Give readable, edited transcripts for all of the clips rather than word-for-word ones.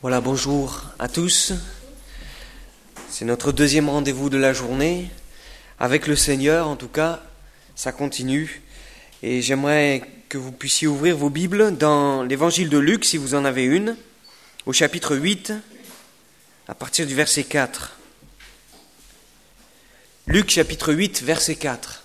Voilà, bonjour à tous. C'est notre deuxième rendez-vous de la journée. Avec le Seigneur, en tout cas, ça continue. Et j'aimerais que vous puissiez ouvrir vos Bibles dans l'évangile de Luc, si vous en avez une, au chapitre 8, à partir du verset 4. Luc, chapitre 8, verset 4.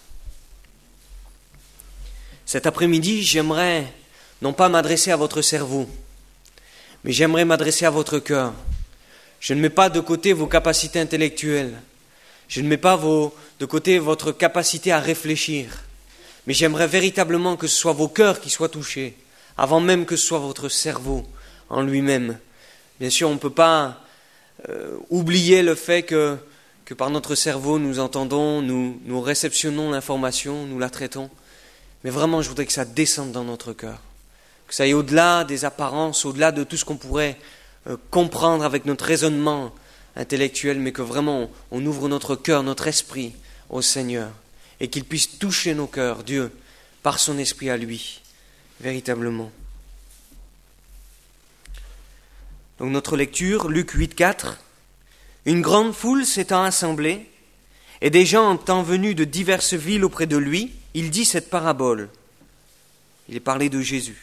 Cet après-midi, j'aimerais non pas m'adresser à votre cerveau, mais j'aimerais m'adresser à votre cœur. Je ne mets pas de côté vos capacités intellectuelles. Je ne mets pas de côté votre capacité à réfléchir. Mais j'aimerais véritablement que ce soit vos cœurs qui soient touchés, avant même que ce soit votre cerveau en lui-même. Bien sûr, on ne peut pas oublier le fait que par notre cerveau, nous entendons, nous réceptionnons l'information, nous la traitons. Mais vraiment, je voudrais que ça descende dans notre cœur. Que ça aille au-delà des apparences, au-delà de tout ce qu'on pourrait comprendre avec notre raisonnement intellectuel, mais que vraiment on ouvre notre cœur, notre esprit au Seigneur, et qu'il puisse toucher nos cœurs, Dieu, par son esprit à lui, véritablement. Donc notre lecture, Luc 8, 4. Une grande foule s'étant assemblée, et des gens étant venus de diverses villes auprès de lui, il dit cette parabole. Il est parlé de Jésus.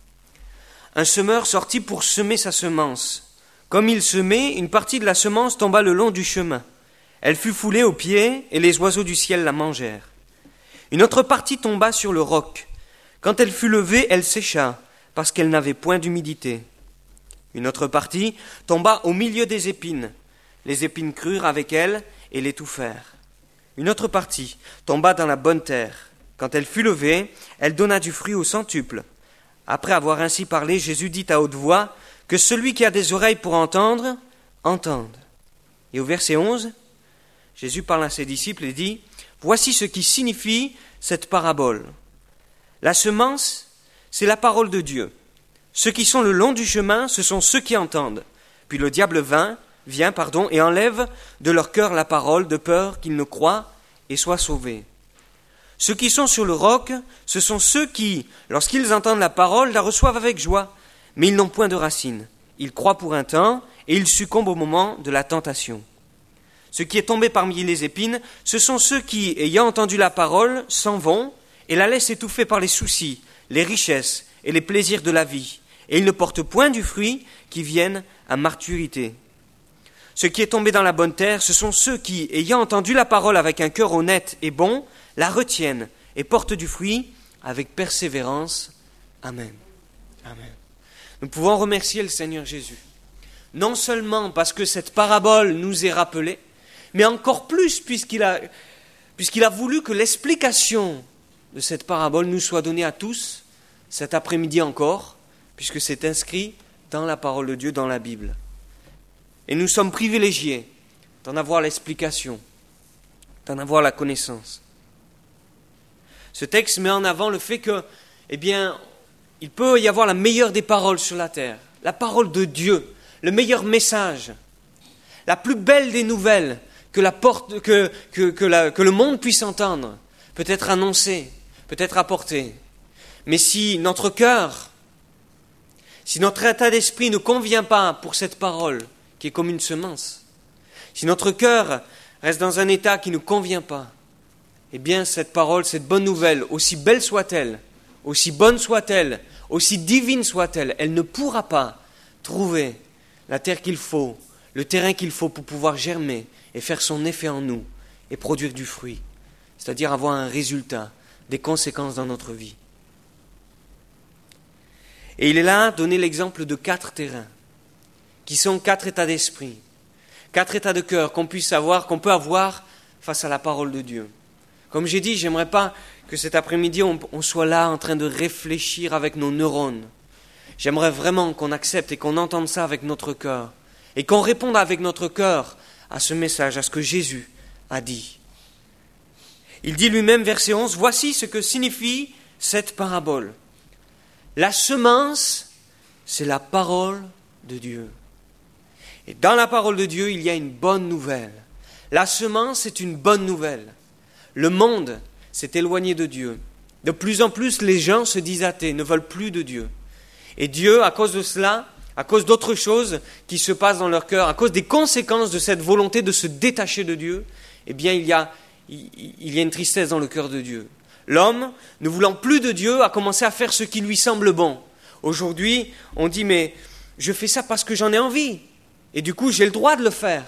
Un semeur sortit pour semer sa semence. Comme il semait, une partie de la semence tomba le long du chemin. Elle fut foulée aux pieds, et les oiseaux du ciel la mangèrent. Une autre partie tomba sur le roc. Quand elle fut levée, elle sécha, parce qu'elle n'avait point d'humidité. Une autre partie tomba au milieu des épines. Les épines crurent avec elle et l'étouffèrent. Une autre partie tomba dans la bonne terre. Quand elle fut levée, elle donna du fruit au centuple. Après avoir ainsi parlé, Jésus dit à haute voix que celui qui a des oreilles pour entendre, entende. Et au verset 11, Jésus parle à ses disciples et dit « Voici ce qui signifie cette parabole. La semence, c'est la parole de Dieu. Ceux qui sont le long du chemin, ce sont ceux qui entendent. Puis le diable vient, et enlève de leur cœur la parole, de peur qu'ils ne croient et soient sauvés. Ceux qui sont sur le roc, ce sont ceux qui, lorsqu'ils entendent la parole, la reçoivent avec joie, mais ils n'ont point de racines. Ils croient pour un temps, et ils succombent au moment de la tentation. Ce qui est tombé parmi les épines, ce sont ceux qui, ayant entendu la parole, s'en vont, et la laissent étouffer par les soucis, les richesses et les plaisirs de la vie, et ils ne portent point du fruit qui vienne à maturité. Ce qui est tombé dans la bonne terre, ce sont ceux qui, ayant entendu la parole avec un cœur honnête et bon, la retiennent et portent du fruit avec persévérance. Amen. Amen. Nous pouvons remercier le Seigneur Jésus, non seulement parce que cette parabole nous est rappelée, mais encore plus puisqu'il a voulu que l'explication de cette parabole nous soit donnée à tous cet après-midi encore, puisque c'est inscrit dans la parole de Dieu, dans la Bible. Et nous sommes privilégiés d'en avoir l'explication, d'en avoir la connaissance. Ce texte met en avant le fait que, il peut y avoir la meilleure des paroles sur la terre, la parole de Dieu, le meilleur message, la plus belle des nouvelles que le monde puisse entendre, peut être annoncée, peut être apportée. Mais si notre cœur, si notre état d'esprit ne convient pas pour cette parole, qui est comme une semence, si notre cœur reste dans un état qui ne convient pas, eh bien cette parole, cette bonne nouvelle, aussi belle soit-elle, aussi bonne soit-elle, aussi divine soit-elle, elle ne pourra pas trouver la terre qu'il faut, le terrain qu'il faut pour pouvoir germer et faire son effet en nous et produire du fruit, c'est-à-dire avoir un résultat, des conséquences dans notre vie. Et il est là donné l'exemple de 4 terrains, qui sont 4 états d'esprit, 4 états de cœur qu'on peut avoir face à la parole de Dieu. Comme j'ai dit, j'aimerais pas que cet après-midi on soit là en train de réfléchir avec nos neurones. J'aimerais vraiment qu'on accepte et qu'on entende ça avec notre cœur et qu'on réponde avec notre cœur à ce message, à ce que Jésus a dit. Il dit lui-même, verset 11, « Voici ce que signifie cette parabole. La semence, c'est la parole de Dieu. Et dans la parole de Dieu, il y a une bonne nouvelle. La semence, c'est une bonne nouvelle. Le monde s'est éloigné de Dieu. De plus en plus, les gens se disent athées, ne veulent plus de Dieu. Et Dieu, à cause de cela, à cause d'autres choses qui se passent dans leur cœur, à cause des conséquences de cette volonté de se détacher de Dieu, eh bien il y a une tristesse dans le cœur de Dieu. L'homme, ne voulant plus de Dieu, a commencé à faire ce qui lui semble bon. Aujourd'hui, on dit, mais je fais ça parce que j'en ai envie, et du coup j'ai le droit de le faire.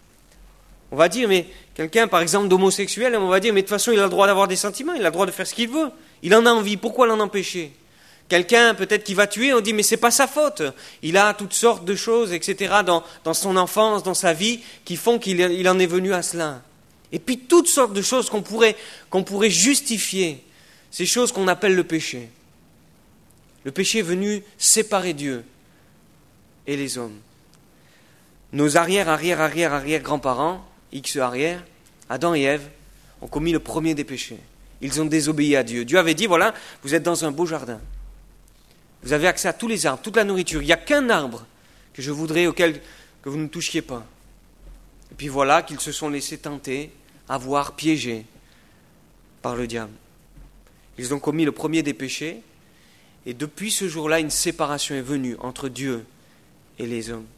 On va dire, mais quelqu'un par exemple d'homosexuel, on va dire, mais de toute façon il a le droit d'avoir des sentiments, il a le droit de faire ce qu'il veut, il en a envie, pourquoi l'en empêcher ? Quelqu'un peut-être qui va tuer, on dit, mais c'est pas sa faute, il a toutes sortes de choses, etc., dans son enfance, dans sa vie, qui font qu'il en est venu à cela. Et puis toutes sortes de choses qu'on pourrait justifier, ces choses qu'on appelle le péché. Le péché est venu séparer Dieu et les hommes. Nos arrière-grands-parents, X arrière, Adam et Ève, ont commis le premier des péchés. Ils ont désobéi à Dieu. Dieu avait dit, voilà, vous êtes dans un beau jardin. Vous avez accès à tous les arbres, toute la nourriture. Il n'y a qu'un arbre que je voudrais que vous ne touchiez pas. Et puis voilà qu'ils se sont laissés tenter, avoir, piégés par le diable. Ils ont commis le premier des péchés, et depuis ce jour-là, une séparation est venue entre Dieu et les hommes.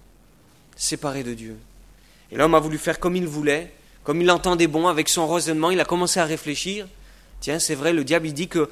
Séparés de Dieu. Et l'homme a voulu faire comme il voulait, comme il l'entendait bon, avec son raisonnement, il a commencé à réfléchir. Tiens, c'est vrai, le diable, il dit que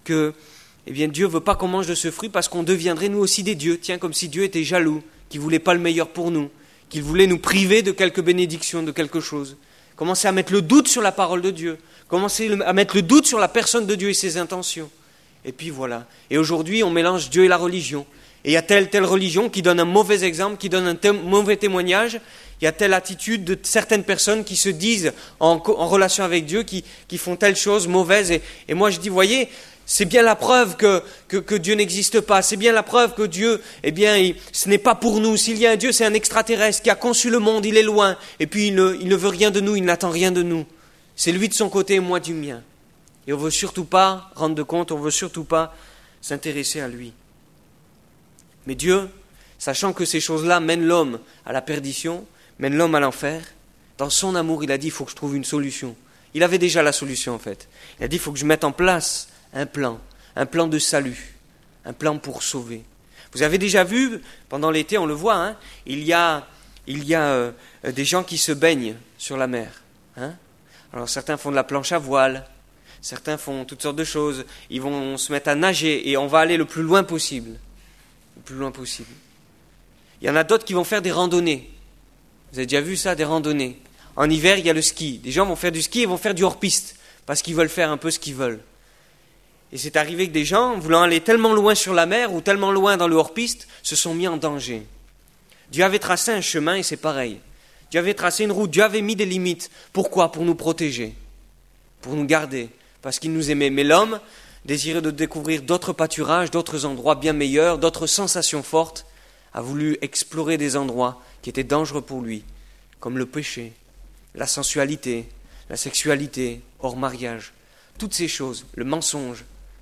eh bien, Dieu ne veut pas qu'on mange de ce fruit parce qu'on deviendrait nous aussi des dieux. Tiens, comme si Dieu était jaloux, qu'il ne voulait pas le meilleur pour nous, qu'il voulait nous priver de quelque bénédiction, de quelque chose. Commencer à mettre le doute sur la parole de Dieu. Commencer à mettre le doute sur la personne de Dieu et ses intentions. Et puis voilà. Et aujourd'hui, on mélange Dieu et la religion. Et il y a telle religion qui donne un mauvais exemple, qui donne un mauvais témoignage. Il y a telle attitude de certaines personnes qui se disent en relation avec Dieu, qui font telle chose mauvaise. Et moi je dis, voyez, c'est bien la preuve que Dieu n'existe pas. C'est bien la preuve que Dieu, eh bien, ce n'est pas pour nous. S'il y a un Dieu, c'est un extraterrestre qui a conçu le monde, il est loin. Et puis il ne veut rien de nous, il n'attend rien de nous. C'est lui de son côté et moi du mien. Et on ne veut surtout pas rendre de compte, on ne veut surtout pas s'intéresser à lui. Mais Dieu, sachant que ces choses-là mènent l'homme à la perdition, mènent l'homme à l'enfer, dans son amour, il a dit, il faut que je trouve une solution. Il avait déjà la solution en fait. Il a dit, il faut que je mette en place un plan de salut, un plan pour sauver. Vous avez déjà vu, pendant l'été, on le voit, hein, il y a des gens qui se baignent sur la mer. Hein. Alors certains font de la planche à voile, certains font toutes sortes de choses, ils vont se mettre à nager et on va aller le plus loin possible. Le plus loin possible. Il y en a d'autres qui vont faire des randonnées. Vous avez déjà vu ça, des randonnées. En hiver, il y a le ski. Des gens vont faire du ski et vont faire du hors-piste parce qu'ils veulent faire un peu ce qu'ils veulent. Et c'est arrivé que des gens, voulant aller tellement loin sur la mer ou tellement loin dans le hors-piste, se sont mis en danger. Dieu avait tracé un chemin et c'est pareil. Dieu avait tracé une route, Dieu avait mis des limites. Pourquoi ? Pour nous protéger, pour nous garder, parce qu'il nous aimait. Mais l'homme, désireux de découvrir d'autres pâturages, d'autres endroits bien meilleurs, d'autres sensations fortes, a voulu explorer des endroits qui étaient dangereux pour lui, comme le péché, la sensualité, la sexualité, hors mariage, toutes ces choses, le mensonge,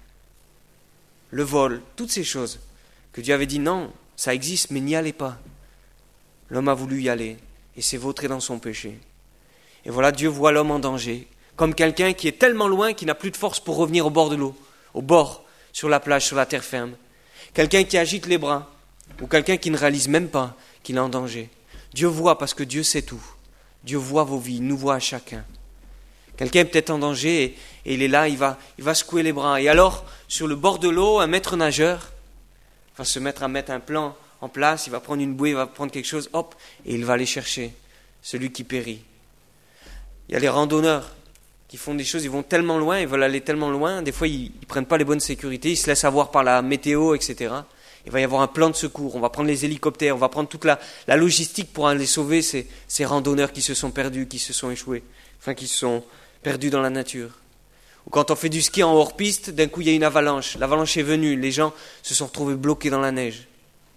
le vol, toutes ces choses que Dieu avait dit non, ça existe, mais n'y allez pas. L'homme a voulu y aller et s'est vautré dans son péché. Et voilà, Dieu voit l'homme en danger, comme quelqu'un qui est tellement loin qu'il n'a plus de force pour revenir au bord de l'eau, au bord, sur la plage, sur la terre ferme. Quelqu'un qui agite les bras, ou quelqu'un qui ne réalise même pas qu'il est en danger. Dieu voit parce que Dieu sait tout. Dieu voit vos vies, il nous voit à chacun. Quelqu'un est peut-être en danger et il est là, il va secouer les bras. Et alors, sur le bord de l'eau, un maître nageur va se mettre à mettre un plan en place, il va prendre une bouée, il va prendre quelque chose, hop, et il va aller chercher celui qui périt. Il y a les randonneurs qui font des choses, ils vont tellement loin, ils veulent aller tellement loin, des fois ils ne prennent pas les bonnes sécurités, ils se laissent avoir par la météo, etc. Il va y avoir un plan de secours, on va prendre les hélicoptères, on va prendre toute la logistique pour aller sauver ces randonneurs qui se sont perdus, qui se sont échoués, enfin qui se sont perdus dans la nature. Ou quand on fait du ski en hors-piste, d'un coup il y a une avalanche, l'avalanche est venue, les gens se sont retrouvés bloqués dans la neige.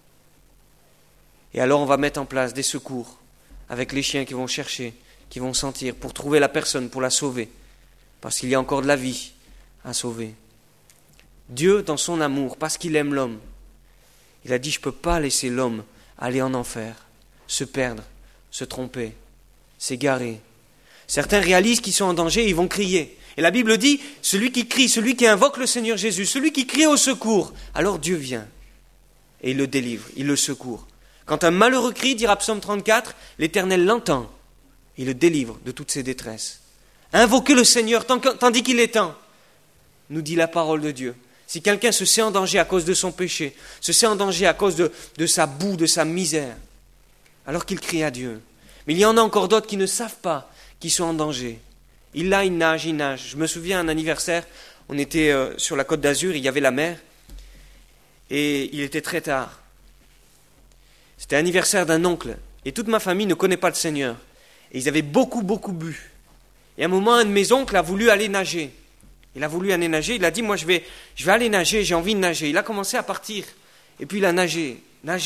Et alors on va mettre en place des secours avec les chiens qui vont chercher, qui vont sentir, pour trouver la personne, pour la sauver, parce qu'il y a encore de la vie à sauver. Dieu, dans son amour, parce qu'il aime l'homme, il a dit, je ne peux pas laisser l'homme aller en enfer, se perdre, se tromper, s'égarer. Certains réalisent qu'ils sont en danger et ils vont crier. Et la Bible dit, celui qui crie, celui qui invoque le Seigneur Jésus, celui qui crie au secours, alors Dieu vient. et il le délivre, il le secourt. Quand un malheureux crie, dira Psaume 34, l'Éternel l'entend, il le délivre de toutes ses détresses. Invoquez le Seigneur tandis qu'il est temps, nous dit la parole de Dieu. Si quelqu'un se sait en danger à cause de son péché, se sait en danger à cause de sa boue, de sa misère, alors qu'il crie à Dieu. Mais il y en a encore d'autres qui ne savent pas qu'ils sont en danger. Il nage. Je me souviens un anniversaire, on était sur la Côte d'Azur, il y avait la mer, et il était très tard. C'était l'anniversaire d'un oncle, et toute ma famille ne connaît pas le Seigneur. Et ils avaient beaucoup bu. Et à un moment, un de mes oncles a voulu aller nager. Il a dit, moi je vais aller nager, j'ai envie de nager. Il a commencé à partir, et puis il a nagé.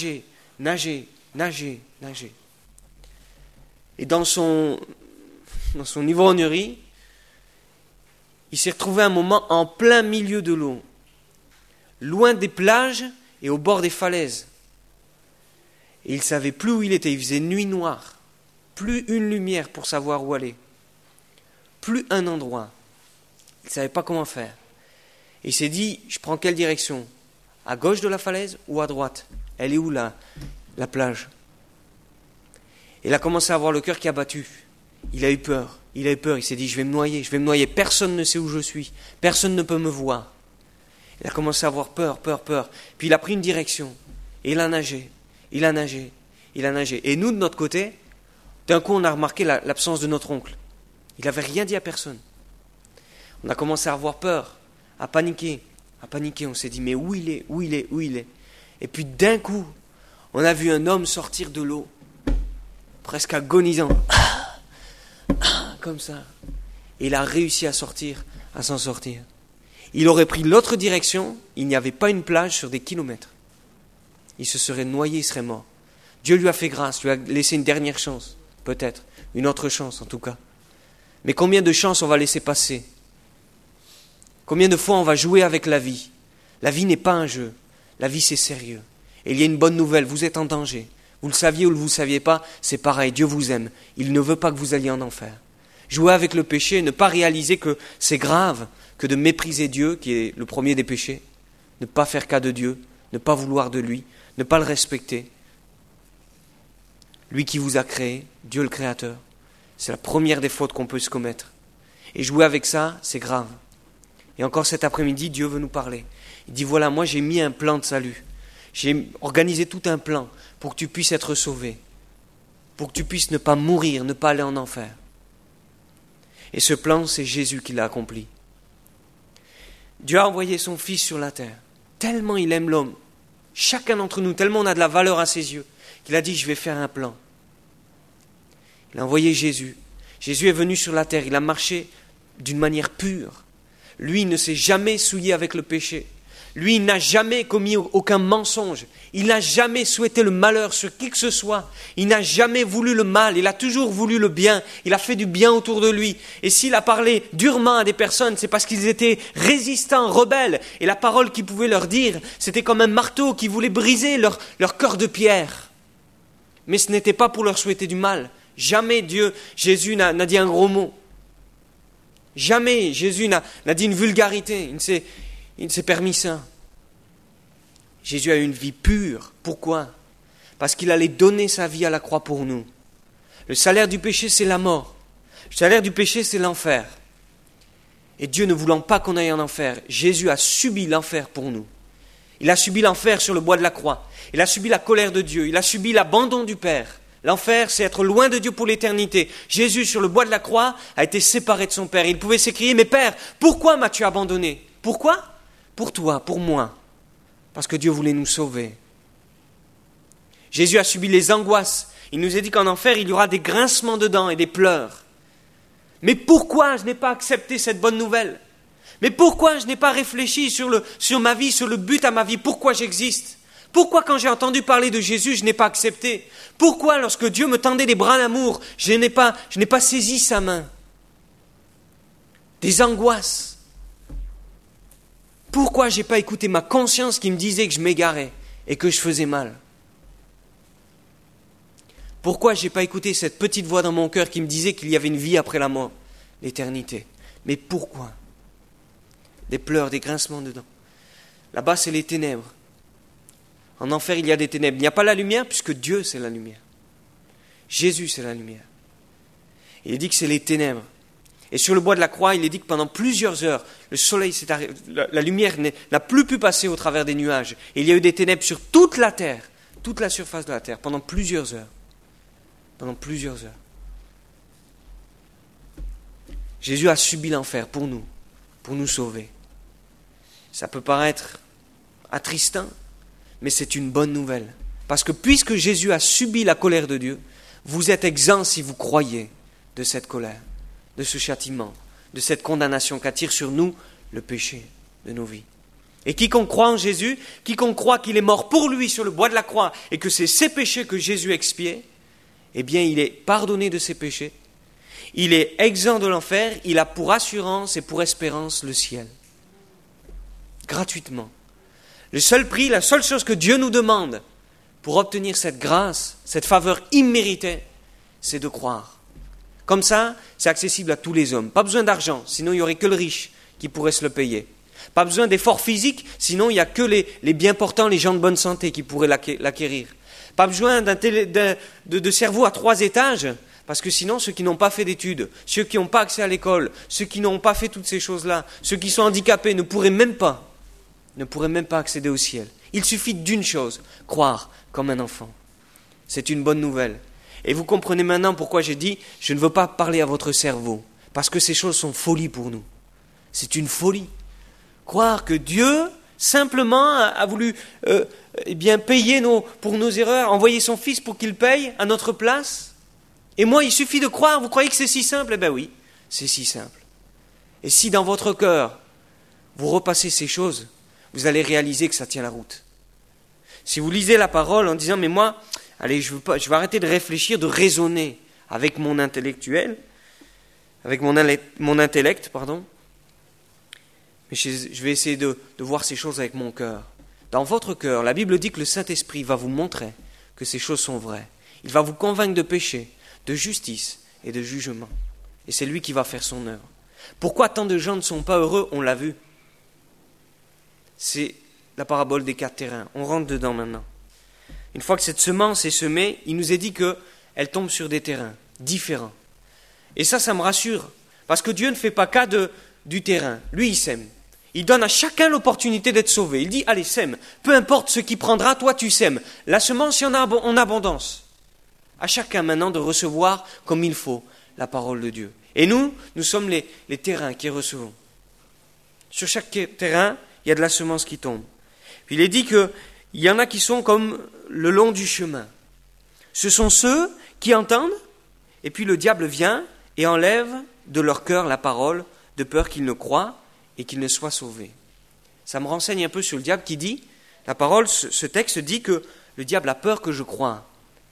Et dans son ivrognerie, il s'est retrouvé un moment en plein milieu de l'eau, loin des plages et au bord des falaises. Et il ne savait plus où il était, il faisait nuit noire, plus une lumière pour savoir où aller, plus un endroit. Il ne savait pas comment faire. Et il s'est dit, je prends quelle direction ? À gauche de la falaise ou à droite ? Elle est où la plage ? Et il a commencé à avoir le cœur qui a battu. Il a eu peur, il s'est dit, je vais me noyer, personne ne sait où je suis, personne ne peut me voir. Il a commencé à avoir peur. Puis il a pris une direction, et il a nagé. Et nous, de notre côté, d'un coup, on a remarqué l'absence de notre oncle. Il n'avait rien dit à personne. On a commencé à avoir peur, à paniquer. On s'est dit, mais où il est ? Et puis d'un coup, on a vu un homme sortir de l'eau, presque agonisant, comme ça. Et il a réussi à s'en sortir. Il aurait pris l'autre direction, il n'y avait pas une plage sur des kilomètres. Il se serait noyé, il serait mort. Dieu lui a fait grâce, lui a laissé une dernière chance, peut-être, une autre chance en tout cas. Mais combien de chances on va laisser passer ? Combien de fois on va jouer avec la vie ? La vie n'est pas un jeu, la vie c'est sérieux. Et il y a une bonne nouvelle, vous êtes en danger. Vous le saviez ou vous ne le saviez pas, c'est pareil, Dieu vous aime. Il ne veut pas que vous alliez en enfer. Jouer avec le péché, ne pas réaliser que c'est grave, que de mépriser Dieu, qui est le premier des péchés, ne pas faire cas de Dieu, ne pas vouloir de lui, ne pas le respecter. Lui qui vous a créé, Dieu le Créateur, c'est la première des fautes qu'on peut se commettre. Et jouer avec ça, c'est grave. Et encore cet après-midi, Dieu veut nous parler. Il dit, voilà, moi j'ai mis un plan de salut. J'ai organisé tout un plan pour que tu puisses être sauvé, pour que tu puisses ne pas mourir, ne pas aller en enfer. Et ce plan, c'est Jésus qui l'a accompli. Dieu a envoyé son Fils sur la terre, tellement il aime l'homme, chacun d'entre nous, tellement on a de la valeur à ses yeux, qu'il a dit, je vais faire un plan. Il a envoyé Jésus. Jésus est venu sur la terre, il a marché d'une manière pure. Lui, il ne s'est jamais souillé avec le péché. Lui, il n'a jamais commis aucun mensonge. Il n'a jamais souhaité le malheur sur qui que ce soit. Il n'a jamais voulu le mal. Il a toujours voulu le bien. Il a fait du bien autour de lui. Et s'il a parlé durement à des personnes, c'est parce qu'ils étaient résistants, rebelles. Et la parole qu'il pouvait leur dire, c'était comme un marteau qui voulait briser leur cœur de pierre. Mais ce n'était pas pour leur souhaiter du mal. Jamais Jésus n'a dit un gros mot. Jamais Jésus n'a dit une vulgarité. Il ne s'est permis ça. Jésus a eu une vie pure. Pourquoi ? Parce qu'il allait donner sa vie à la croix pour nous. Le salaire du péché, c'est la mort. Le salaire du péché, c'est l'enfer. Et Dieu ne voulant pas qu'on aille en enfer, Jésus a subi l'enfer pour nous. Il a subi l'enfer sur le bois de la croix. Il a subi la colère de Dieu. Il a subi l'abandon du Père. L'enfer, c'est être loin de Dieu pour l'éternité. Jésus, sur le bois de la croix, a été séparé de son Père. Il pouvait s'écrier, mais Père, pourquoi m'as-tu abandonné ? Pourquoi ? Pour toi, pour moi. Parce que Dieu voulait nous sauver. Jésus a subi les angoisses. Il nous a dit qu'en enfer, il y aura des grincements de dents et des pleurs. Mais pourquoi je n'ai pas accepté cette bonne nouvelle ? Mais pourquoi je n'ai pas réfléchi sur ma vie, sur le but à ma vie ? Pourquoi j'existe ? Pourquoi quand j'ai entendu parler de Jésus, je n'ai pas accepté ? Pourquoi lorsque Dieu me tendait les bras d'amour, je n'ai pas saisi sa main ? Des angoisses. Pourquoi je n'ai pas écouté ma conscience qui me disait que je m'égarais et que je faisais mal ? Pourquoi je n'ai pas écouté cette petite voix dans mon cœur qui me disait qu'il y avait une vie après la mort, l'éternité ? Mais pourquoi ? Des pleurs, des grincements de dents. Là-bas, c'est les ténèbres. En enfer, il y a des ténèbres. Il n'y a pas la lumière puisque Dieu, c'est la lumière. Jésus, c'est la lumière. Il est dit que c'est les ténèbres. Et sur le bois de la croix, il est dit que pendant plusieurs heures, le soleil s'est arrêté, la lumière n'a plus pu passer au travers des nuages. Et il y a eu des ténèbres sur toute la terre, toute la surface de la terre, pendant plusieurs heures. Pendant plusieurs heures. Jésus a subi l'enfer pour nous sauver. Ça peut paraître attristant, mais c'est une bonne nouvelle. Parce que puisque Jésus a subi la colère de Dieu, vous êtes exempts si vous croyez de cette colère, de ce châtiment, de cette condamnation qu'attire sur nous le péché de nos vies. Et quiconque croit en Jésus, quiconque croit qu'il est mort pour lui sur le bois de la croix et que c'est ses péchés que Jésus expiait, eh bien il est pardonné de ses péchés, il est exempt de l'enfer, il a pour assurance et pour espérance le ciel. Gratuitement. Le seul prix, la seule chose que Dieu nous demande pour obtenir cette grâce, cette faveur imméritée, c'est de croire. Comme ça, c'est accessible à tous les hommes. Pas besoin d'argent, sinon il n'y aurait que le riche qui pourrait se le payer. Pas besoin d'efforts physiques, sinon il n'y a que les bien portants, les gens de bonne santé qui pourraient l'acquérir. Pas besoin de cerveau à 3 étages, parce que sinon ceux qui n'ont pas fait d'études, ceux qui n'ont pas accès à l'école, ceux qui n'ont pas fait toutes ces choses-là, ceux qui sont handicapés ne pourraient même pas accéder au ciel. Il suffit d'une chose, croire comme un enfant. C'est une bonne nouvelle. Et vous comprenez maintenant pourquoi j'ai dit, je ne veux pas parler à votre cerveau, parce que ces choses sont folie pour nous. C'est une folie. Croire que Dieu, simplement, a voulu payer pour nos erreurs, envoyer son Fils pour qu'il paye à notre place. Et moi, il suffit de croire, vous croyez que c'est si simple ? Eh bien oui, c'est si simple. Et si dans votre cœur, vous repassez ces choses, vous allez réaliser que ça tient la route. Si vous lisez la parole en disant, mais moi, allez, je vais arrêter de réfléchir, de raisonner avec mon intellectuel, avec mon intellect, pardon, mais je vais essayer de voir ces choses avec mon cœur. Dans votre cœur, la Bible dit que le Saint-Esprit va vous montrer que ces choses sont vraies. Il va vous convaincre de péché, de justice et de jugement. Et c'est lui qui va faire son œuvre. Pourquoi tant de gens ne sont pas heureux ? On l'a vu. C'est la parabole des 4 terrains. On rentre dedans maintenant. Une fois que cette semence est semée, il nous est dit qu'elle tombe sur des terrains différents. Et ça me rassure. Parce que Dieu ne fait pas cas du terrain. Lui, il sème. Il donne à chacun l'opportunité d'être sauvé. Il dit, allez, sème. Peu importe ce qui prendra, toi, tu sèmes. La semence, il y en a en abondance. À chacun maintenant de recevoir comme il faut la parole de Dieu. Et nous sommes les terrains qui recevons. Sur chaque terrain, il y a de la semence qui tombe. Puis il est dit qu'il y en a qui sont comme le long du chemin. Ce sont ceux qui entendent, et puis le diable vient et enlève de leur cœur la parole, de peur qu'ils ne croient et qu'ils ne soient sauvés. Ça me renseigne un peu sur le diable qui dit, la parole, ce texte dit que le diable a peur que je croie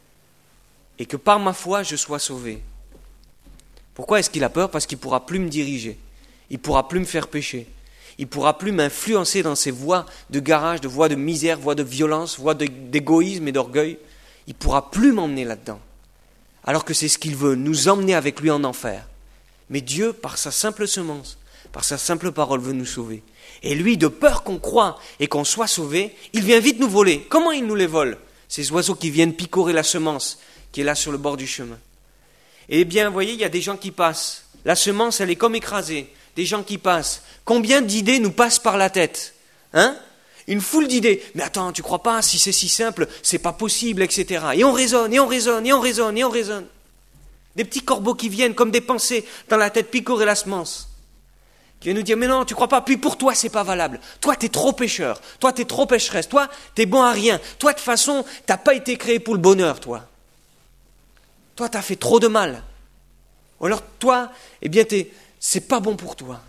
et que par ma foi je sois sauvé. Pourquoi est-ce qu'il a peur ? Parce qu'il ne pourra plus me diriger, il ne pourra plus me faire pécher. Il ne pourra plus m'influencer dans ses voies de garage, de voies de misère, voies de violence, voies d'égoïsme et d'orgueil. Il ne pourra plus m'emmener là-dedans. Alors que c'est ce qu'il veut, nous emmener avec lui en enfer. Mais Dieu, par sa simple semence, par sa simple parole, veut nous sauver. Et lui, de peur qu'on croie et qu'on soit sauvé, il vient vite nous voler. Comment il nous les vole ? Ces oiseaux qui viennent picorer la semence qui est là sur le bord du chemin. Eh bien, vous voyez, il y a des gens qui passent. La semence, elle est comme écrasée. Des gens qui passent. Combien d'idées nous passent par la tête ? Une foule d'idées. Mais attends, tu crois pas, si c'est si simple, c'est pas possible, etc. Et on raisonne, et on raisonne, et on raisonne, et on raisonne. Des petits corbeaux qui viennent comme des pensées dans la tête, picorer la semence. Qui viennent nous dire, mais non, tu crois pas, puis pour toi, c'est pas valable. Toi, t'es trop pécheur. Toi, t'es trop pécheresse. Toi, t'es bon à rien. Toi, de toute façon, t'as pas été créé pour le bonheur, toi. Toi, t'as fait trop de mal. Ou alors, toi, eh bien, c'est pas bon pour toi.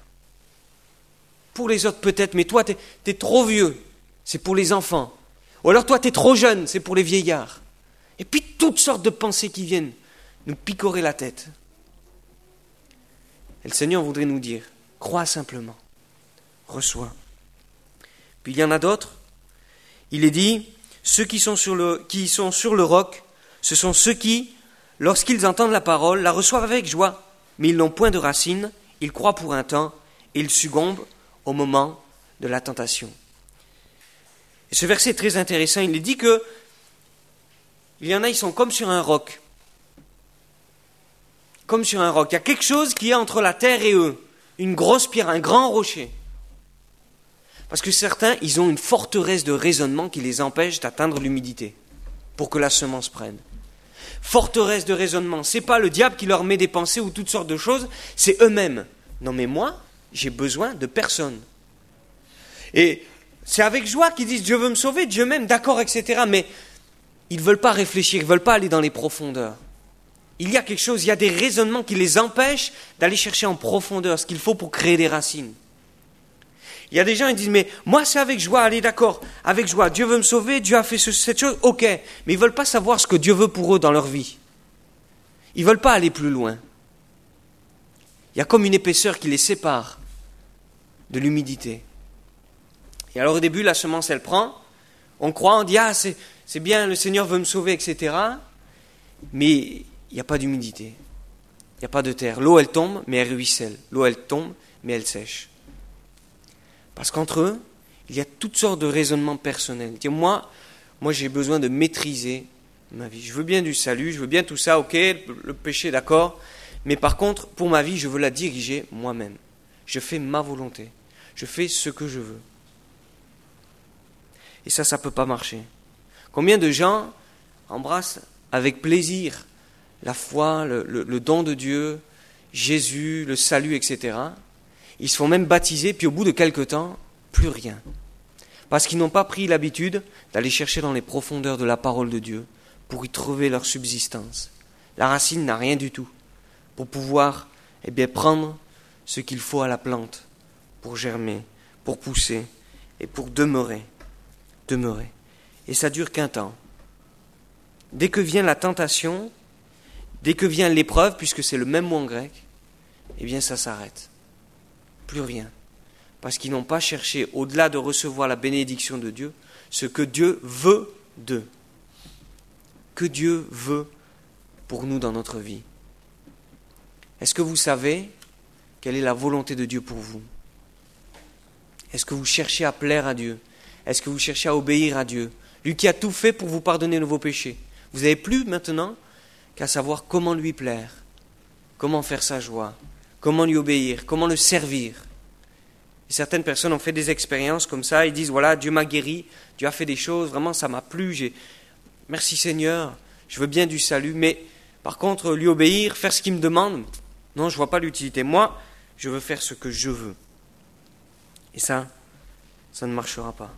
Pour les autres peut-être, mais toi, t'es trop vieux. C'est pour les enfants. Ou alors toi, t'es trop jeune. C'est pour les vieillards. Et puis toutes sortes de pensées qui viennent nous picorer la tête. Et le Seigneur voudrait nous dire, crois simplement. Reçois. Puis il y en a d'autres. Il est dit, ceux qui sont sur le roc, ce sont ceux qui, lorsqu'ils entendent la parole, la reçoivent avec joie. Mais ils n'ont point de racines. Ils croient pour un temps et ils succombent au moment de la tentation. Et ce verset est très intéressant. Il dit que il y en a, ils sont comme sur un roc. Comme sur un roc. Il y a quelque chose qui est entre la terre et eux. Une grosse pierre, un grand rocher. Parce que certains, ils ont une forteresse de raisonnement qui les empêche d'atteindre l'humidité pour que la semence prenne. Forteresse de raisonnement, c'est pas le diable qui leur met des pensées ou toutes sortes de choses, c'est eux-mêmes. Non mais moi, j'ai besoin de personne. Et c'est avec joie qu'ils disent Dieu veut me sauver, Dieu m'aime, d'accord, etc. Mais ils ne veulent pas réfléchir, ils ne veulent pas aller dans les profondeurs. Il y a quelque chose, il y a des raisonnements qui les empêchent d'aller chercher en profondeur ce qu'il faut pour créer des racines. Il y a des gens qui disent, mais moi c'est avec joie, allez d'accord, avec joie, Dieu veut me sauver, Dieu a fait cette chose, ok, mais ils ne veulent pas savoir ce que Dieu veut pour eux dans leur vie. Ils ne veulent pas aller plus loin. Il y a comme une épaisseur qui les sépare de l'humidité. Et alors au début, la semence elle prend, on croit, on dit, ah c'est bien, le Seigneur veut me sauver, etc. Mais il n'y a pas d'humidité, il n'y a pas de terre. L'eau elle tombe, mais elle ruisselle, l'eau elle tombe, mais elle sèche. Parce qu'entre eux, il y a toutes sortes de raisonnements personnels. Moi j'ai besoin de maîtriser ma vie. Je veux bien du salut, je veux bien tout ça, ok, le péché, d'accord. Mais par contre, pour ma vie, je veux la diriger moi-même. Je fais ma volonté. Je fais ce que je veux. Et ça ne peut pas marcher. Combien de gens embrassent avec plaisir la foi, le don de Dieu, Jésus, le salut, etc. Ils se font même baptiser, puis au bout de quelque temps, plus rien. Parce qu'ils n'ont pas pris l'habitude d'aller chercher dans les profondeurs de la parole de Dieu pour y trouver leur subsistance. La racine n'a rien du tout pour pouvoir prendre ce qu'il faut à la plante pour germer, pour pousser et pour demeurer. Et ça dure qu'un temps. Dès que vient la tentation, dès que vient l'épreuve, puisque c'est le même mot en grec, ça s'arrête. Plus rien. Parce qu'ils n'ont pas cherché, au-delà de recevoir la bénédiction de Dieu, ce que Dieu veut d'eux. Que Dieu veut pour nous dans notre vie. Est-ce que vous savez quelle est la volonté de Dieu pour vous? Est-ce que vous cherchez à plaire à Dieu? Est-ce que vous cherchez à obéir à Dieu? Lui qui a tout fait pour vous pardonner de vos péchés. Vous n'avez plus maintenant qu'à savoir comment lui plaire, comment faire sa joie, comment lui obéir, comment le servir. Et certaines personnes ont fait des expériences comme ça, ils disent, voilà, Dieu m'a guéri, Dieu a fait des choses, vraiment ça m'a plu, merci Seigneur, je veux bien du salut, mais par contre, lui obéir, faire ce qu'il me demande, non, je ne vois pas l'utilité. Moi, je veux faire ce que je veux. Et ça ne marchera pas.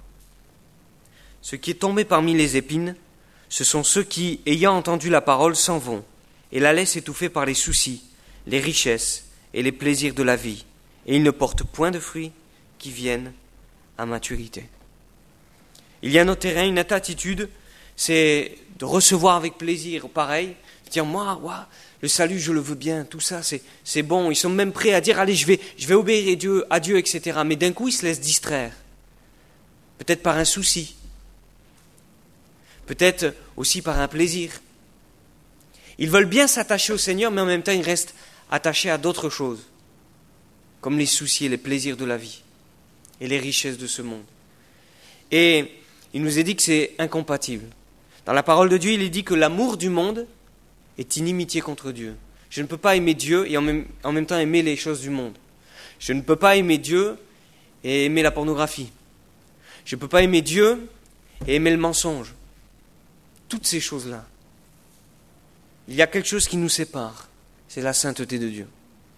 Ce qui est tombé parmi les épines, ce sont ceux qui, ayant entendu la parole, s'en vont et la laissent étouffer par les soucis, les richesses et les plaisirs de la vie. Et ils ne portent point de fruits qui viennent à maturité. Il y a un autre terrain, une autre attitude, c'est de recevoir avec plaisir, pareil, dire moi, le salut, je le veux bien, tout ça, c'est bon. Ils sont même prêts à dire, allez, je vais obéir à Dieu, etc. Mais d'un coup, ils se laissent distraire. Peut-être par un souci. Peut-être aussi par un plaisir. Ils veulent bien s'attacher au Seigneur, mais en même temps, ils restent attachés à d'autres choses, comme les soucis et les plaisirs de la vie et les richesses de ce monde. Et il nous est dit que c'est incompatible. Dans la parole de Dieu, il est dit que l'amour du monde est inimitié contre Dieu. Je ne peux pas aimer Dieu et en même temps aimer les choses du monde. Je ne peux pas aimer Dieu et aimer la pornographie. Je ne peux pas aimer Dieu et aimer le mensonge. Toutes ces choses-là. Il y a quelque chose qui nous sépare. C'est la sainteté de Dieu.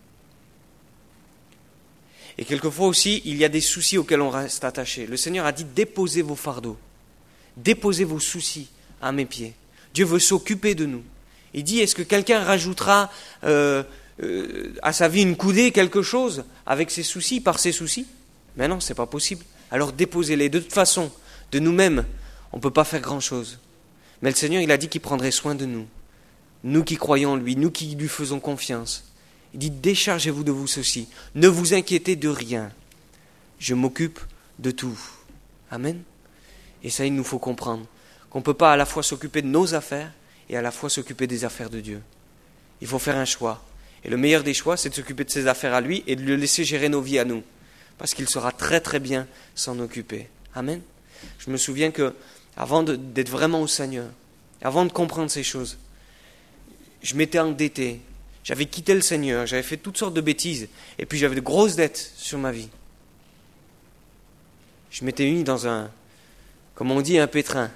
Et quelquefois aussi, il y a des soucis auxquels on reste attaché. Le Seigneur a dit, déposez vos fardeaux. Déposez vos soucis à mes pieds. Dieu veut s'occuper de nous. Il dit, est-ce que quelqu'un rajoutera à sa vie une coudée, quelque chose, avec ses soucis, par ses soucis? Mais non, c'est pas possible. Alors déposez-les. De toute façon, de nous-mêmes, on ne peut pas faire grand-chose. Mais le Seigneur, il a dit qu'il prendrait soin de nous. Nous qui croyons en lui, nous qui lui faisons confiance. Il dit, déchargez-vous de vous ceci. Ne vous inquiétez de rien. Je m'occupe de tout. Amen. Et ça, il nous faut comprendre qu'on ne peut pas à la fois s'occuper de nos affaires et à la fois s'occuper des affaires de Dieu. Il faut faire un choix. Et le meilleur des choix, c'est de s'occuper de ses affaires à lui et de le laisser gérer nos vies à nous. Parce qu'il saura très très bien s'en occuper. Amen. je me souviens que avant d'être vraiment au Seigneur, avant de comprendre ces choses, je m'étais endetté, j'avais quitté le Seigneur, j'avais fait toutes sortes de bêtises, et puis j'avais de grosses dettes sur ma vie. Je m'étais mis dans un, comme on dit, un pétrin.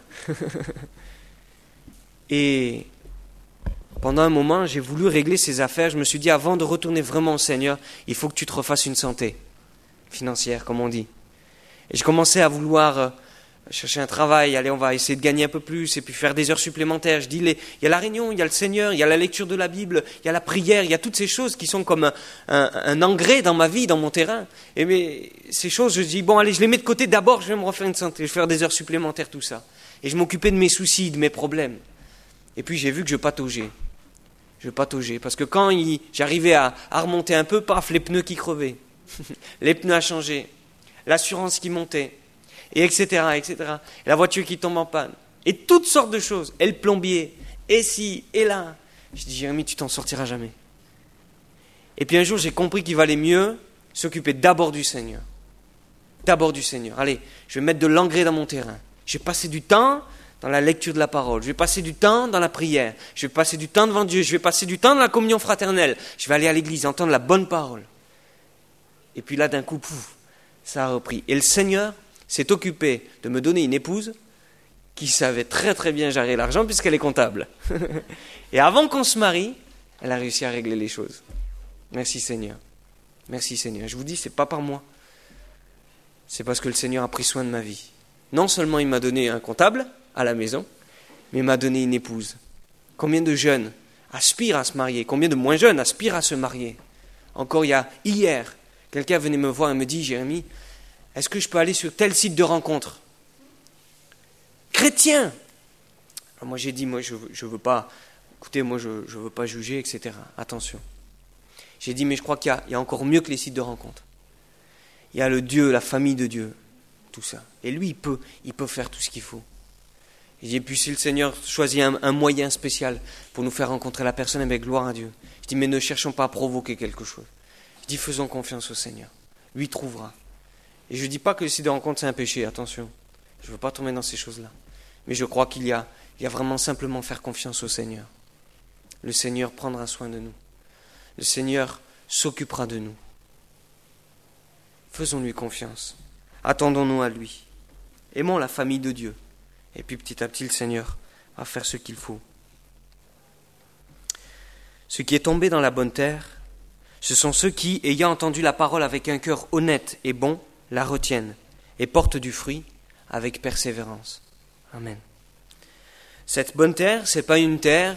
Et pendant un moment, j'ai voulu régler ces affaires. Je me suis dit, avant de retourner vraiment au Seigneur, il faut que tu te refasses une santé financière, comme on dit. Et je commençais à vouloir chercher un travail. Allez, on va essayer de gagner un peu plus et puis faire des heures supplémentaires. Je dis, il y a la réunion, il y a le Seigneur, il y a la lecture de la Bible, il y a la prière, il y a toutes ces choses qui sont comme un engrais dans ma vie, dans mon terrain. Et mais ces choses, je dis, bon, allez, je les mets de côté. D'abord, je vais me refaire une santé, je vais faire des heures supplémentaires, tout ça. Et je m'occupais de mes soucis, de mes problèmes. Et puis j'ai vu que je pataugeais. Parce que quand j'arrivais à remonter un peu, paf, les pneus qui crevaient. Les pneus à changer. L'assurance qui montait. Et etc. Et la voiture qui tombe en panne. Et toutes sortes de choses. Et le plombier. Et ci, et là. Je dis, Jérémie, tu t'en sortiras jamais. Et puis un jour, j'ai compris qu'il valait mieux s'occuper d'abord du Seigneur. D'abord du Seigneur. Allez, je vais mettre de l'engrais dans mon terrain. Je vais passer du temps dans la lecture de la parole. Je vais passer du temps dans la prière. Je vais passer du temps devant Dieu. Je vais passer du temps dans la communion fraternelle. Je vais aller à l'église, entendre la bonne parole. Et puis là, d'un coup, pouf, ça a repris. Et le Seigneur s'est occupé de me donner une épouse qui savait très très bien gérer l'argent puisqu'elle est comptable. Et avant qu'on se marie, elle a réussi à régler les choses. Merci Seigneur. Merci Seigneur. Je vous dis, c'est pas par moi. C'est parce que le Seigneur a pris soin de ma vie. Non seulement il m'a donné un comptable à la maison, mais il m'a donné une épouse. Combien de jeunes aspirent à se marier? Combien de moins jeunes aspirent à se marier? Encore hier, quelqu'un venait me voir et me dit, Jérémie, est-ce que je peux aller sur tel site de rencontre? Chrétien! Alors moi j'ai dit, moi je veux pas, écoutez, moi je veux pas juger, etc. Attention. J'ai dit, mais je crois qu'il y a encore mieux que les sites de rencontre. Il y a le Dieu, la famille de Dieu, tout ça. Et lui, il peut faire tout ce qu'il faut. Et puis si le Seigneur choisit un moyen spécial pour nous faire rencontrer la personne, avec gloire à Dieu. Je dis, mais ne cherchons pas à provoquer quelque chose. Je dis, faisons confiance au Seigneur. Lui trouvera. Et je ne dis pas que le site de rencontre c'est un péché, attention. Je ne veux pas tomber dans ces choses-là. Mais je crois qu'il y a vraiment simplement faire confiance au Seigneur. Le Seigneur prendra soin de nous. Le Seigneur s'occupera de nous. Faisons-lui confiance. Attendons-nous à lui. Aimons la famille de Dieu. Et puis petit à petit, le Seigneur va faire ce qu'il faut. Ce qui est tombé dans la bonne terre, ce sont ceux qui, ayant entendu la parole avec un cœur honnête et bon, la retiennent et portent du fruit avec persévérance. Amen. Cette bonne terre, ce n'est pas une terre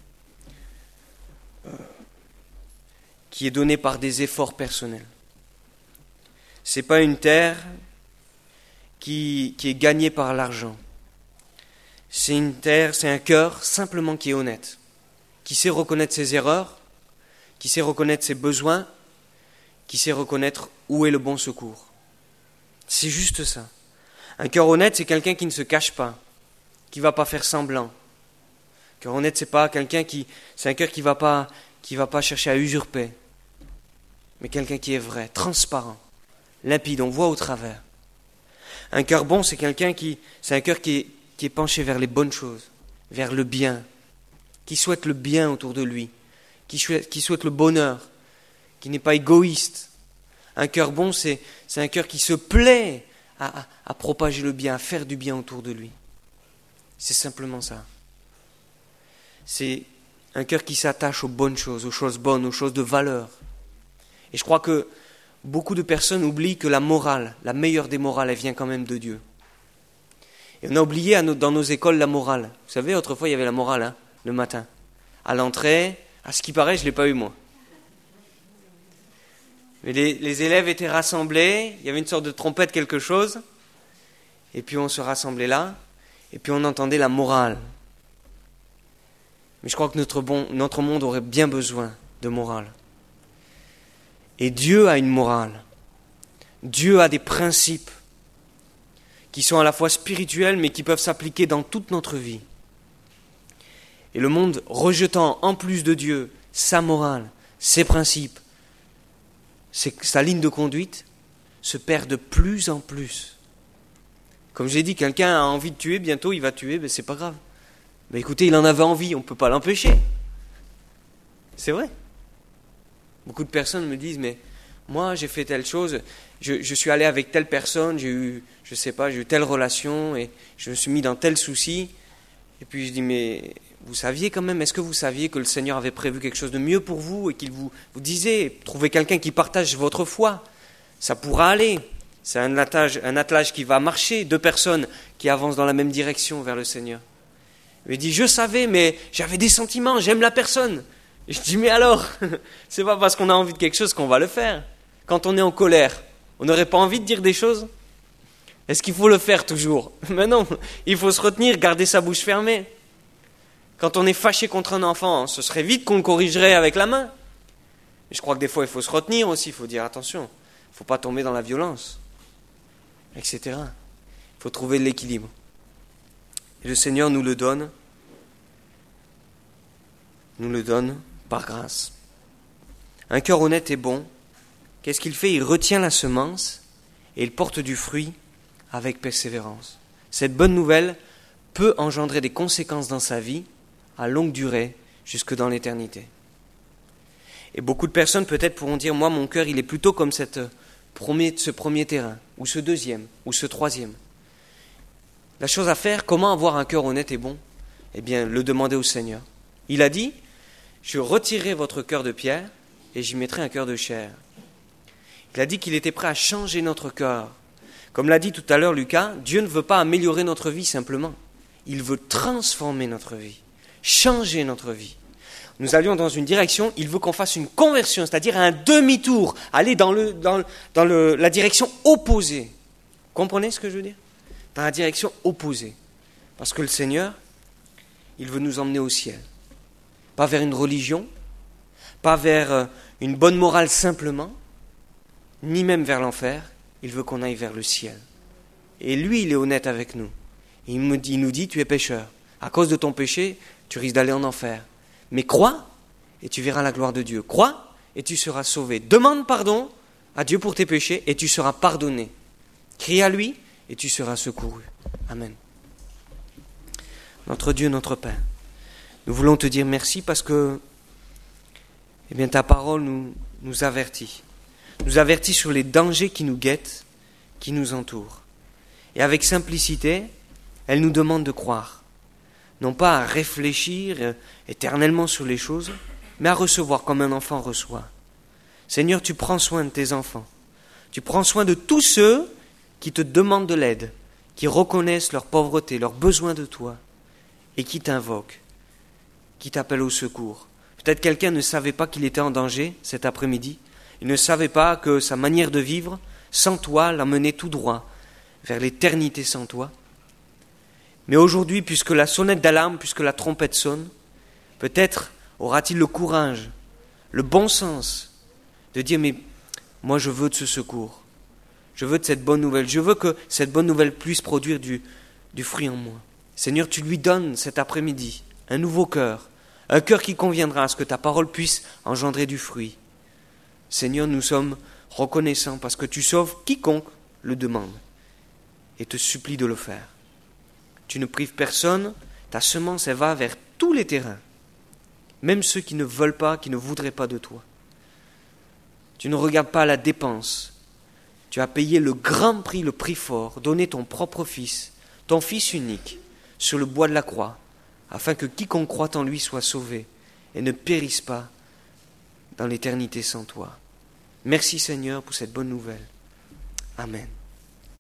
qui est donnée par des efforts personnels. Ce n'est pas une terre qui est gagnée par l'argent. C'est une terre, c'est un cœur simplement qui est honnête, qui sait reconnaître ses erreurs, qui sait reconnaître ses besoins, qui sait reconnaître où est le bon secours. C'est juste ça. Un cœur honnête, c'est quelqu'un qui ne se cache pas, qui ne va pas faire semblant. Un cœur honnête, c'est un cœur qui va pas chercher à usurper, mais quelqu'un qui est vrai, transparent, limpide, on voit au travers. Un cœur bon, c'est un cœur qui est penché vers les bonnes choses, vers le bien, qui souhaite le bien autour de lui, qui souhaite le bonheur, qui n'est pas égoïste. Un cœur bon, c'est un cœur qui se plaît à propager le bien, à faire du bien autour de lui. C'est simplement ça. C'est un cœur qui s'attache aux bonnes choses, aux choses bonnes, aux choses de valeur. Et je crois que beaucoup de personnes oublient que la morale, la meilleure des morales, elle vient quand même de Dieu. Et on a oublié dans nos écoles la morale. Vous savez, autrefois, il y avait la morale, le matin. À l'entrée, à ce qui paraît, je ne l'ai pas eu moi. Mais les élèves étaient rassemblés, il y avait une sorte de trompette, quelque chose, et puis on se rassemblait là, et puis on entendait la morale. Mais je crois que notre monde aurait bien besoin de morale. Et Dieu a une morale. Dieu a des principes qui sont à la fois spirituels, mais qui peuvent s'appliquer dans toute notre vie. Et le monde, rejetant en plus de Dieu sa morale, ses principes, sa ligne de conduite, se perd de plus en plus. Comme j'ai dit, quelqu'un a envie de tuer, bientôt il va tuer, ben c'est pas grave. Mais écoutez, il en avait envie, on ne peut pas l'empêcher. C'est vrai. Beaucoup de personnes me disent, mais moi j'ai fait telle chose, je suis allé avec telle personne, j'ai eu telle relation et je me suis mis dans tel souci. Et puis je dis, mais vous saviez quand même, est-ce que vous saviez que le Seigneur avait prévu quelque chose de mieux pour vous et qu'il vous disait, trouvez quelqu'un qui partage votre foi, ça pourra aller. C'est un attelage qui va marcher, 2 personnes qui avancent dans la même direction vers le Seigneur. Il dit, je savais, mais j'avais des sentiments, j'aime la personne. Et je dis, mais alors, c'est pas parce qu'on a envie de quelque chose qu'on va le faire. Quand on est en colère, on n'aurait pas envie de dire des choses? Est-ce qu'il faut le faire toujours? Mais non, il faut se retenir, garder sa bouche fermée. Quand on est fâché contre un enfant, ce serait vite qu'on le corrigerait avec la main. Et je crois que des fois, il faut se retenir aussi, il faut dire attention, il ne faut pas tomber dans la violence, etc. Il faut trouver l'équilibre. Et le Seigneur nous le donne par grâce. Un cœur honnête et bon, qu'est-ce qu'il fait? Il retient la semence et il porte du fruit avec persévérance. Cette bonne nouvelle peut engendrer des conséquences dans sa vie à longue durée, jusque dans l'éternité. Et beaucoup de personnes peut-être pourront dire, moi mon cœur il est plutôt comme ce premier terrain, ou ce deuxième, ou ce troisième. La chose à faire, comment avoir un cœur honnête et bon? Eh bien, le demander au Seigneur. Il a dit, je retirerai votre cœur de pierre et j'y mettrai un cœur de chair. Il a dit qu'il était prêt à changer notre cœur. Comme l'a dit tout à l'heure Lucas, Dieu ne veut pas améliorer notre vie simplement. Il veut transformer notre vie, changer notre vie. Nous allions dans une direction, il veut qu'on fasse une conversion, c'est-à-dire un demi-tour, aller dans la direction opposée. Vous comprenez ce que je veux dire? Dans la direction opposée. Parce que le Seigneur, il veut nous emmener au ciel. Pas vers une religion, pas vers une bonne morale simplement, ni même vers l'enfer. Il veut qu'on aille vers le ciel. Et lui, il est honnête avec nous. Il nous dit, tu es pécheur. À cause de ton péché, tu risques d'aller en enfer. Mais crois, et tu verras la gloire de Dieu. Crois, et tu seras sauvé. Demande pardon à Dieu pour tes péchés, et tu seras pardonné. Crie à lui, et tu seras secouru. Amen. Notre Dieu, notre Père, nous voulons te dire merci parce que ta parole nous avertit. Nous avertit sur les dangers qui nous guettent, qui nous entourent. Et avec simplicité, elle nous demande de croire. Non pas à réfléchir éternellement sur les choses, mais à recevoir comme un enfant reçoit. Seigneur, tu prends soin de tes enfants. Tu prends soin de tous ceux qui te demandent de l'aide, qui reconnaissent leur pauvreté, leur besoin de toi, et qui t'invoquent, qui t'appellent au secours. Peut-être quelqu'un ne savait pas qu'il était en danger cet après-midi. Il ne savait pas que sa manière de vivre, sans toi, l'emmenait tout droit vers l'éternité sans toi. Mais aujourd'hui, puisque la sonnette d'alarme, puisque la trompette sonne, peut-être aura-t-il le courage, le bon sens de dire, mais moi je veux de ce secours, je veux de cette bonne nouvelle, je veux que cette bonne nouvelle puisse produire du fruit en moi. Seigneur, tu lui donnes cet après-midi un nouveau cœur, un cœur qui conviendra à ce que ta parole puisse engendrer du fruit. Seigneur, nous sommes reconnaissants parce que tu sauves quiconque le demande et te supplie de le faire. Tu ne prives personne, ta semence elle va vers tous les terrains, même ceux qui ne veulent pas, qui ne voudraient pas de toi. Tu ne regardes pas la dépense. Tu as payé le grand prix, le prix fort, donné ton propre Fils, ton Fils unique, sur le bois de la croix, afin que quiconque croit en lui soit sauvé et ne périsse pas dans l'éternité sans toi. Merci Seigneur pour cette bonne nouvelle. Amen.